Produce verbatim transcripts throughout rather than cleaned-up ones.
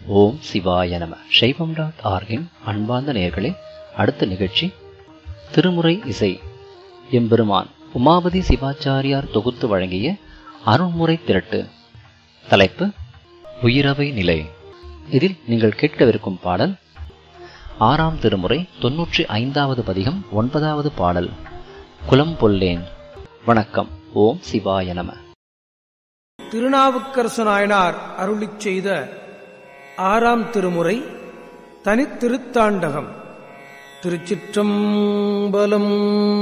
ஓம் சிவாய நம. சைவம் டாட் ஆர்கின் அன்பார்ந்த நேயர்களே, அடுத்த நிகழ்ச்சி திருமுறை இசை. எம்பெருமான் உமாபதி சிவாச்சாரியார் தொகுத்து வழங்கிய அருண்முறை திரட்டு. தலைப்பு உயிரவை நிலை. இதில் நீங்கள் கேட்கவிருக்கும் பாடல் ஆறாம் திருமுறை தொன்னூற்றி ஐந்தாவது பதிகம் ஒன்பதாவது பாடல். குலம் பொல்லேன். வணக்கம். ஓம் சிவாய நம. திருநாவுக்கரசு நாயனார் அருளிச் செய்த ஆறாம் திருமுறை தனித்திருத்தாண்டகம். திருச்சிற்றம்பலம்.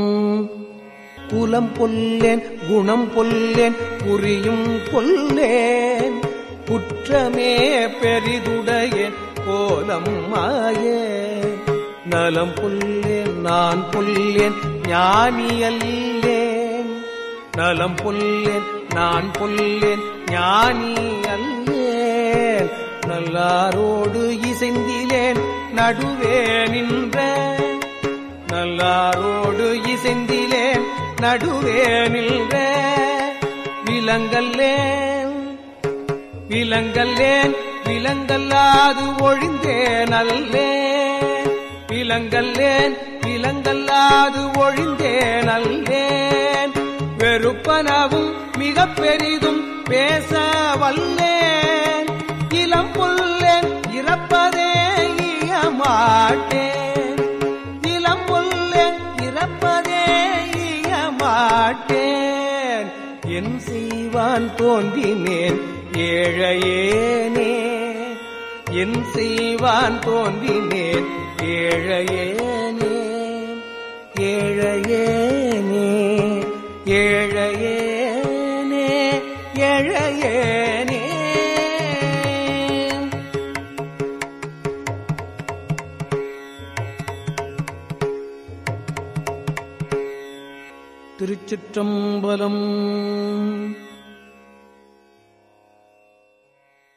குலம் பொல்லேன், குணம் பொல்லேன், புரியும் பொல்லேன், குற்றமே பெரிதுடையேன், கோலம் மாயேன், நலம் பொல்லேன், நான் பொல்லேன், ஞானியல்லேன், நலம் பொல்லேன், நான் பொல்லேன், ஞானி அல்லேன், நல்லாரோடு இசைந்திலேன், நடுவே நின்ற, நல்லாரோடு இசைந்திலேன், நடுவே நின்ற, விலங்கல்லேன், விலங்கல்லேன், விலங்கல்லாது ஒழிந்தேன் அல்லேன், விலங்கல்லேன், விலங்கல்லாது ஒழிந்தேன் அல்லேன், வெறுப்பனவும் மிக பெரிதும் பேச வல்லேன், இளம் புல்லேன், இறப்பதே இயமாட்டேன், இளம் புல்லேன், இறப்பதே இயமாட்டேன், என் செய்வான் தோன்றினேன் ஏழையேனே, என் செய்வான் தோன்றினேன் ஏழையேனே, ஏழையேனே, ஏழையேனே, ஏழையேனே. திருச்சிற்றம்பலம்.